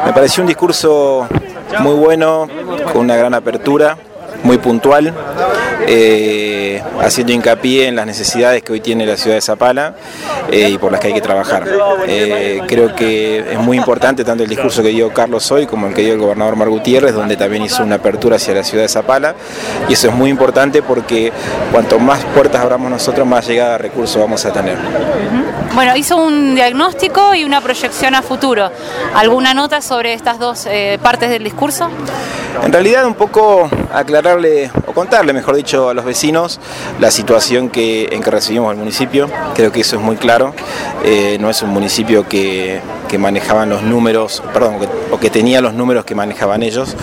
Me pareció un discurso muy bueno, con una gran apertura, muy puntual, haciendo hincapié en las necesidades que hoy tiene la ciudad de Zapala y por las que hay que trabajar. Creo que es muy importante tanto el discurso que dio Carlos hoy como el que dio el gobernador Omar Gutiérrez, donde también hizo una apertura hacia la ciudad de Zapala, y eso es muy importante porque cuanto más puertas abramos nosotros, más llegada de recursos vamos a tener. Bueno, hizo un diagnóstico y una proyección a futuro. ¿Alguna nota sobre estas dos partes del discurso? En realidad un poco aclararle, o contarle mejor dicho, a los vecinos la situación en que recibimos el municipio. Creo que eso es muy claro. No es un municipio que manejaban los números, o que tenía los números que manejaban ellos.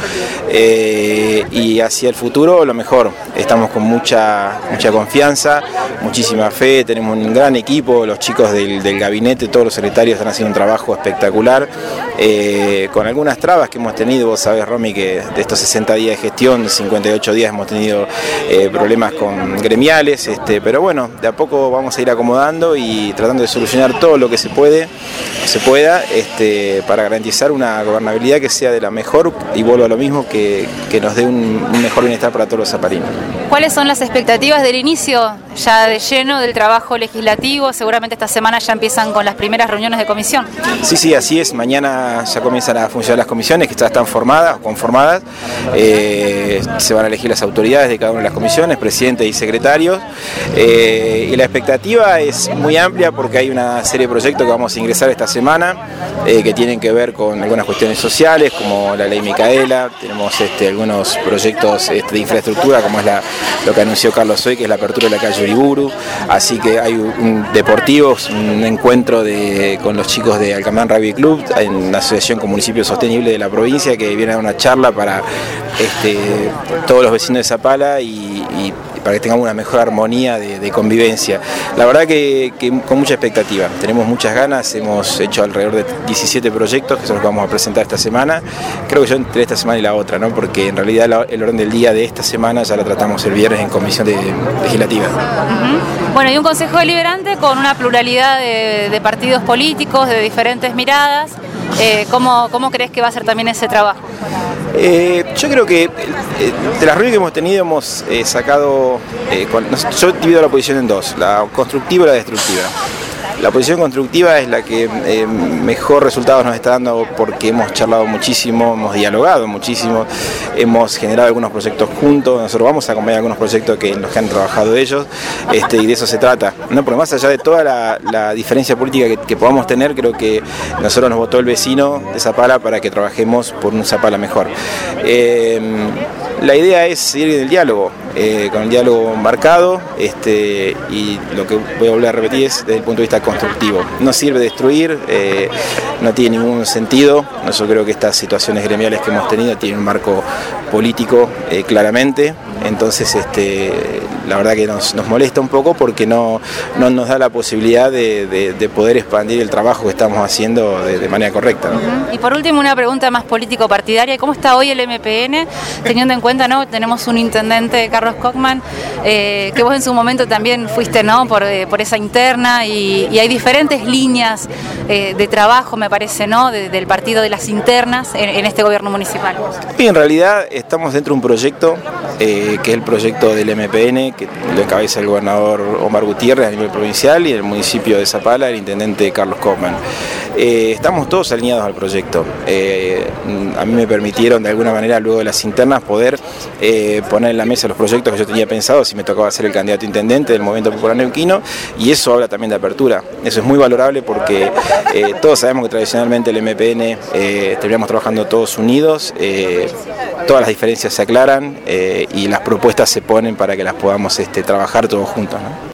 Y hacia el futuro lo mejor. Estamos con mucha confianza, muchísima fe, tenemos un gran equipo, los chicos del gabinete, todos los secretarios están haciendo un trabajo espectacular, con algunas trabas que hemos tenido. Vos sabés, Romy, que de estos 60 días de gestión, 58 días hemos tenido problemas con gremiales, pero bueno, de a poco vamos a ir acomodando y tratando de solucionar todo lo que se pueda, para garantizar una gobernabilidad que sea de la mejor, y vuelvo a lo mismo, que nos dé un mejor bienestar para todos los zapalinos. ¿Cuáles son las expectativas del inicio ya de lleno del trabajo legislativo? Seguramente esta semana ya empiezan con las primeras reuniones de comisión. Sí, así es. Mañana ya comienzan a funcionar las comisiones, que ya están formadas o conformadas. Se van a elegir las autoridades de cada una de las comisiones, presidente y secretarios. Y la expectativa es muy amplia porque hay una serie de proyectos que vamos a ingresar esta semana, que tienen que ver con algunas cuestiones sociales, como la ley Micaela. Tenemos algunos proyectos de infraestructura, como es lo que anunció Carlos hoy, que es la apertura de la calle Uriburu. Así que hay deportivos, un encuentro con los chicos de Alcamán Rugby Club, en una asociación con municipios sostenibles de la provincia, que viene a dar una charla para todos los vecinos de Zapala y para que tengamos una mejor armonía de convivencia. La verdad que con mucha expectativa, tenemos muchas ganas, hemos hecho alrededor de 17 proyectos que son los que vamos a presentar esta semana. Creo que yo entre esta semana y la otra, ¿no? Porque en realidad el orden del día de esta semana ya la tratamos el viernes en comisión legislativa. Bueno, y un consejo deliberante con una pluralidad de partidos políticos, de diferentes miradas. ¿Cómo crees que va a ser también ese trabajo? Yo creo que de las reuniones que hemos tenido hemos sacado, yo divido la oposición en dos, la constructiva y la destructiva. La posición constructiva es la que mejor resultados nos está dando, porque hemos charlado muchísimo, hemos dialogado muchísimo, hemos generado algunos proyectos juntos. Nosotros vamos a acompañar algunos proyectos en los que han trabajado ellos, y de eso se trata, ¿no? Porque más allá de toda la diferencia política que podamos tener, creo que nosotros nos votó el vecino de Zapala para que trabajemos por un Zapala mejor. La idea es seguir en el diálogo, con el diálogo marcado, y lo que voy a volver a repetir es desde el punto de vista constructivo. No sirve destruir, no tiene ningún sentido. Yo creo que estas situaciones gremiales que hemos tenido tienen un marco político, claramente. Entonces, la verdad que nos molesta un poco porque no nos da la posibilidad de poder expandir el trabajo que estamos haciendo de manera correcta, ¿no? Y por último, una pregunta más político-partidaria. ¿Cómo está hoy el MPN, teniendo en cuenta, ¿no? Tenemos un intendente, Carlos Kochman, que vos en su momento también fuiste, ¿no? por esa interna, y hay diferentes líneas de trabajo, me parece, ¿no? Del partido de las internas en este gobierno municipal. Y en realidad estamos dentro de un proyecto, que es el proyecto del MPN, que lo encabeza el gobernador Omar Gutiérrez a nivel provincial, y el municipio de Zapala el intendente Carlos Kochman. Estamos todos alineados al proyecto. A mí me permitieron de alguna manera, luego de las internas, poder poner en la mesa los proyectos que yo tenía pensado si me tocaba ser el candidato a intendente del Movimiento Popular Neuquino, y eso habla también de apertura. Eso es muy valorable porque todos sabemos que tradicionalmente el MPN terminamos trabajando todos unidos, todas las diferencias se aclaran, y las propuestas se ponen para que las podamos trabajar todos juntos, ¿no?